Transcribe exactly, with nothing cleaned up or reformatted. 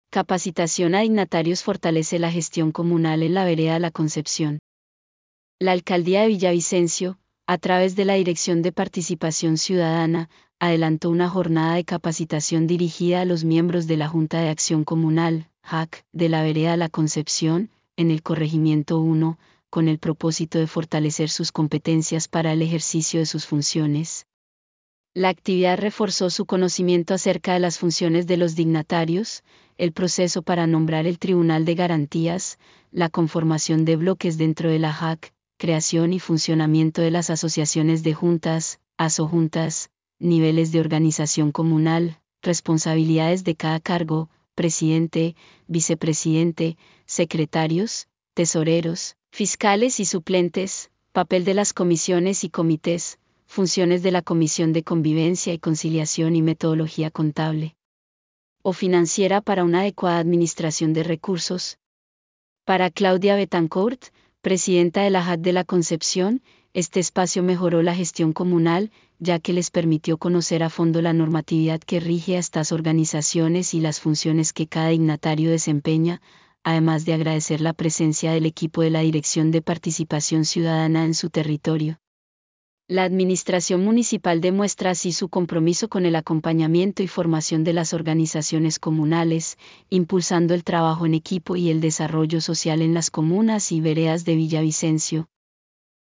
Capacitación a dignatarios fortalece la gestión comunal en la vereda La Concepción. La Alcaldía de Villavicencio, a través de la Dirección de Participación Ciudadana, adelantó una jornada de capacitación dirigida a los miembros de la Junta de Acción Comunal, J A C, de la vereda La Concepción, en el Corregimiento uno, con el propósito de fortalecer sus competencias para el ejercicio de sus funciones. La actividad reforzó su conocimiento acerca de las funciones de los dignatarios, el proceso para nombrar el Tribunal de Garantías, la conformación de bloques dentro de la J A C, creación y funcionamiento de las asociaciones de juntas, asojuntas, niveles de organización comunal, responsabilidades de cada cargo, presidente, vicepresidente, secretarios, tesoreros, fiscales y suplentes, papel de las comisiones y comités, funciones de la Comisión de Convivencia y Conciliación y metodología contable o financiera para una adecuada administración de recursos. Para Claudia Betancourt, presidenta de la J A C de La Concepción, este espacio mejoró la gestión comunal, ya que les permitió conocer a fondo la normatividad que rige a estas organizaciones y las funciones que cada dignatario desempeña, además de agradecer la presencia del equipo de la Dirección de Participación Ciudadana en su territorio. La administración municipal demuestra así su compromiso con el acompañamiento y formación de las organizaciones comunales, impulsando el trabajo en equipo y el desarrollo social en las comunas y veredas de Villavicencio.